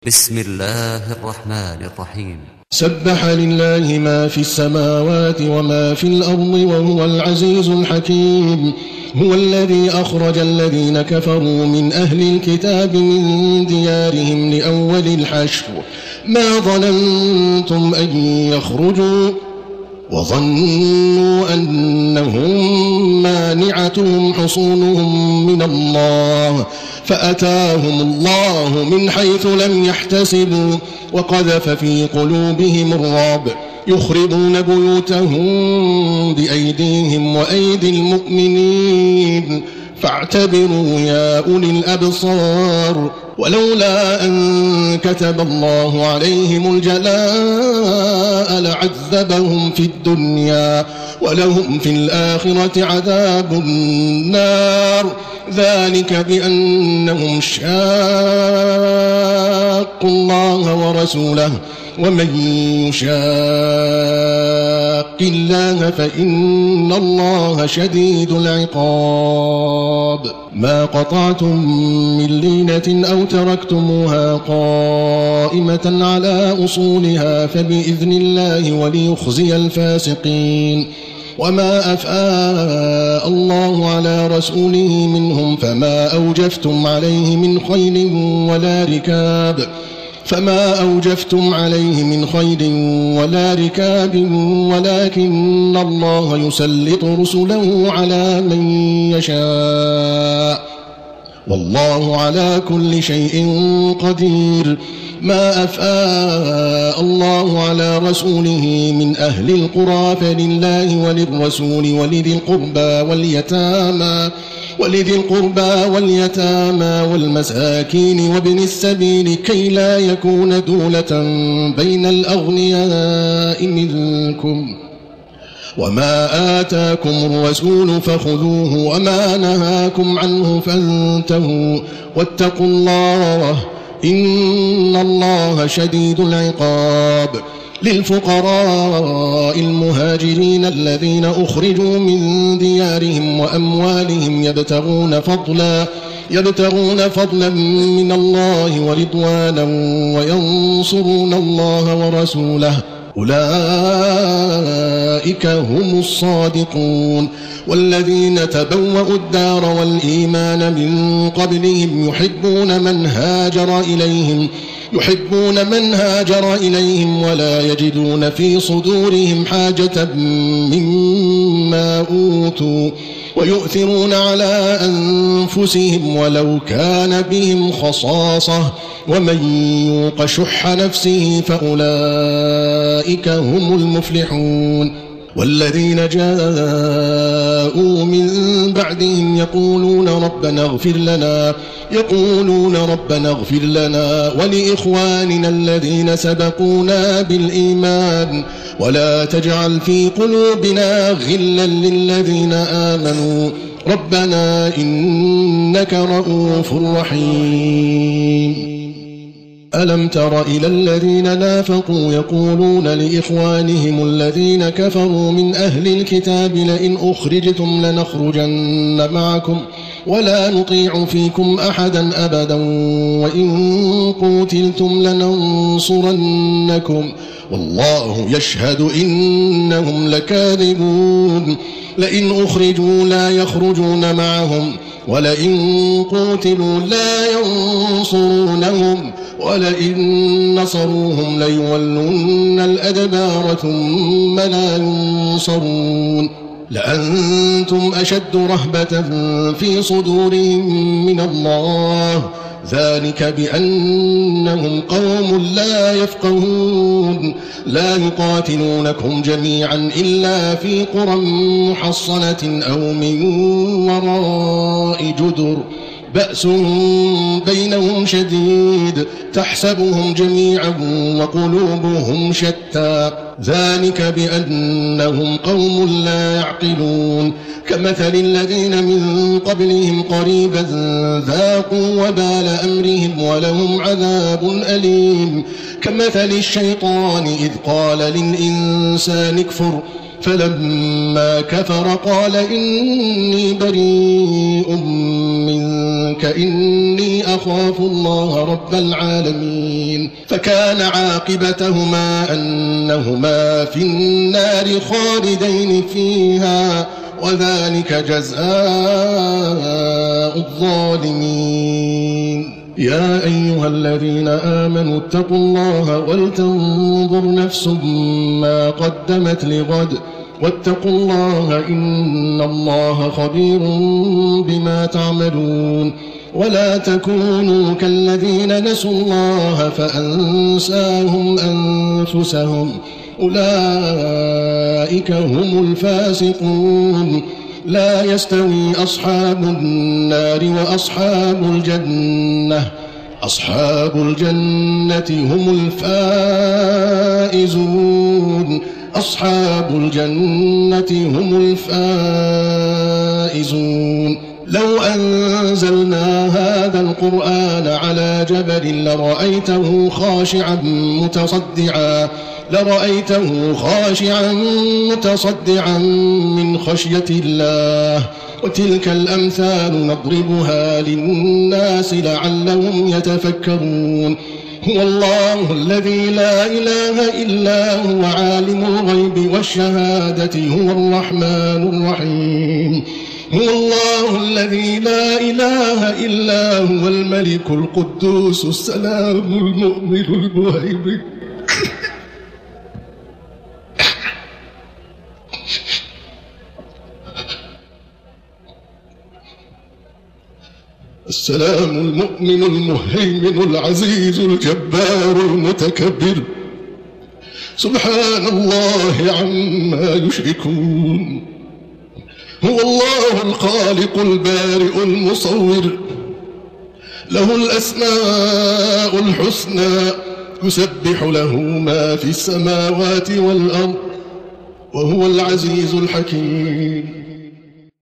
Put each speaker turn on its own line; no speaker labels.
بسم الله الرحمن الرحيم.
سبح لله ما في السماوات وما في الأرض وهو العزيز الحكيم. هو الذي أخرج الذين كفروا من أهل الكتاب من ديارهم لأول الحشر ما ظننتم أن يخرجوا وظنوا أنهم مانعتهم حصونهم من الله فأتاهم الله من حيث لم يحتسبوا وقذف في قلوبهم الرعب يخربون بيوتهم بأيديهم وأيدي المؤمنين فاعتبروا يا أولي الأبصار. ولولا أن كتب الله عليهم الجلاء لعذبهم في الدنيا ولهم في الآخرة عذاب النار ذلك بأنهم شاقوا الله ورسوله ومن يشاق الله فإن الله شديد العقاب. ما قطعتم من لينة أو تركتموها قائمة على أصولها فبإذن الله وليخزي الفاسقين. وما أفاء الله على رسوله منهم فما أوجفتم عليه من خيل ولا ركاب ولكن الله يسلط رسله على من يشاء والله على كل شيء قدير. ما أفاء الله على رسوله من أهل القرى فلله وللرسول ولذي القربى واليتامى والمساكين وابن السبيل كي لا يكون دولة بين الأغنياء منكم. وما آتاكم الرسول فخذوه وما نهاكم عنه فانتهوا واتقوا الله إن الله شديد العقاب. للفقراء المهاجرين الذين أخرجوا من ديارهم وأموالهم يبتغون فضلا من الله ورضوانا وينصرون الله ورسوله أولئك هم الصادقون. والذين تبوأوا الدار والإيمان من قبلهم يحبون من هاجر إليهم ولا يجدون في صدورهم حاجة مما أوتوا ويؤثرون على أنفسهم ولو كان بهم خصاصة ومن يوق شح نفسه فأولئك هم المفلحون. والذين جاءوا من بعدهم يقولون ربنا اغفر لنا ولإخواننا الذين سبقونا بالإيمان ولا تجعل في قلوبنا غلا للذين آمنوا ربنا إنك رؤوف رحيم. ألم تر إلى الذين نافقوا يقولون لإخوانهم الذين كفروا من أهل الكتاب لئن أخرجتم لنخرجن معكم ولا نطيع فيكم أحدا أبدا وإن قتلتم لننصرنكم والله يشهد إنهم لكاذبون. لئن أخرجوا لا يخرجون معهم ولئن قتلوا لا ينصرونهم ولئن نصروهم ليولون الأدبار ثم لا ينصرون. لأنتم أشد رهبة في صدورهم من الله ذلك بأنهم قوم لا يفقهون. لا يقاتلونكم جميعا إلا في قرى محصنة أو من وراء جدر بأس بينهم شديد تحسبهم جميعا وقلوبهم شتى ذلك بأنهم قوم لا يعقلون. كمثل الذين من قبلهم قريبا ذاقوا وبال أمرهم ولهم عذاب أليم. كمثل الشيطان إذ قال للإنسان اكفر فلما كفر قال إني بريء منك إني أخاف الله رب العالمين. فكان عاقبتهما أنهما في النار خالدين فيها وذلك جزاء الظالمين. يا أيها الذين آمنوا اتقوا الله ولتنظر نفس ما قدمت لغد واتقوا الله إن الله خبير بما تعملون. ولا تكونوا كالذين نسوا الله فأنساهم أنفسهم أولئك هم الفاسقون. لا يستوي أصحاب النار وأصحاب الجنة أصحاب الجنة هم الفائزون أصحاب الجنة هم الفائزون. لو أنزلنا هذا القرآن على جبل لرأيته خاشعا متصدعا من خشية الله. وتلك الأمثال نضربها للناس لعلهم يتفكرون. هو الله الذي لا إله إلا هو عالم الغيب والشهادة هو الرحمن الرحيم. هو الله الذي لا إله إلا هو الملك القدوس السلام المؤمن المهيمن السلام المؤمن المهيمن العزيز الجبار المتكبر سبحان الله عما يشركون. هو الله الخالق البارئ المصور له الأسماء الحسنى يسبح له ما في السماوات والأرض وهو العزيز الحكيم.